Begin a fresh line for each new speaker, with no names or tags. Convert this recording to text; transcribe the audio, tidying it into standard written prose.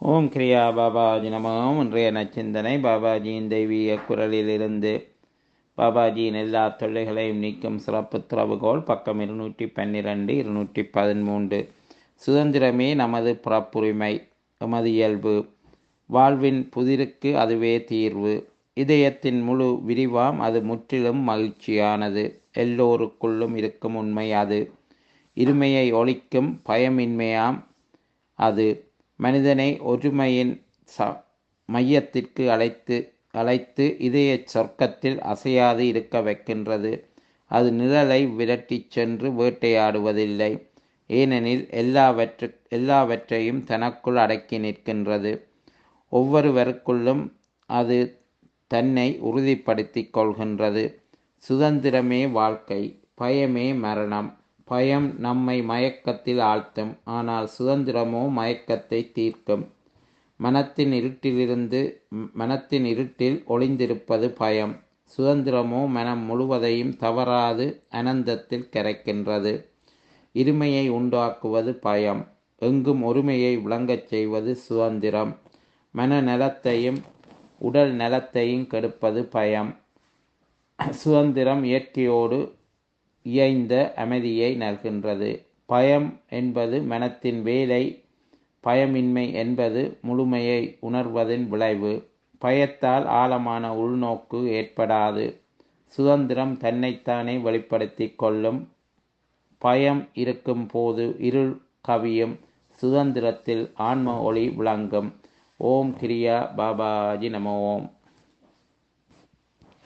ஓம் கிரியா பாபாஜி நமோம். இன்றைய நச்சிந்தனை பாபாஜியின் தெய்வீக குரலிலிருந்து. பாபாஜியின் எல்லா தொல்லைகளையும் நீக்கும் சிறப்பு திறவுகோல். பக்கம் 212 213. சுதந்திரமே நமது பிறப்புரிமை, எமது இயல்பு. வாழ்வின் புதிருக்கு அதுவே தீர்வு. இதயத்தின் முழு விரிவாம் அது முற்றிலும் மகிழ்ச்சியானது. எல்லோருக்குள்ளும் இருக்கும் உண்மை அது. இருமையை ஒழிக்கும் பயமின்மையாம் அது. மனிதனை ஒருமையின் மையத்திற்கு அழைத்து இதய சொர்க்கத்தில் அசையாது இருக்க வைக்கின்றது. அது நிழலை விரட்டிச் சென்று வேட்டையாடுவதில்லை. ஏனெனில் எல்லாவற்றையும் தனக்குள் அடக்கி நிற்கின்றது. ஒவ்வொருவருக்குள்ளும் அது தன்னை உறுதிப்படுத்திக் கொள்கின்றது. சுதந்திரமே வாழ்க்கை, பயமே மரணம். பயம் நம்மை மயக்கத்தில் ஆழ்த்தும், ஆனால் சுதந்திரமோ மயக்கத்தை தீர்க்கும். மனத்தின் இருட்டில் ஒளிந்திருப்பது பயம். சுதந்திரமோ மனம் முழுவதையும் தவறாது அனந்தத்தில் கரைக்கின்றது. இருமையை உண்டாக்குவது பயம், எங்கும் ஒருமையை விளங்கச் செய்வது சுதந்திரம். மன நலத்தையும் உடல் நலத்தையும் கெடுப்பது பயம். சுதந்திரம் இயற்கையோடு இயைந்த அமைதியை நல்கின்றது. பயம் என்பது மனத்தின் வேலை, பயமின்மை என்பது முழுமையை உணர்வதின் விளைவு. பயத்தால் ஆழமான உள்நோக்கு ஏற்படாது. சுதந்திரம் தன்னைத்தானே வெளிப்படுத்தி கொள்ளும். பயம் இருக்கும் போது இருள் கவியும். சுதந்திரத்தில் ஆன்ம ஒளி விளங்கும். ஓம் கிரியா பாபாஜி நம ஓம்.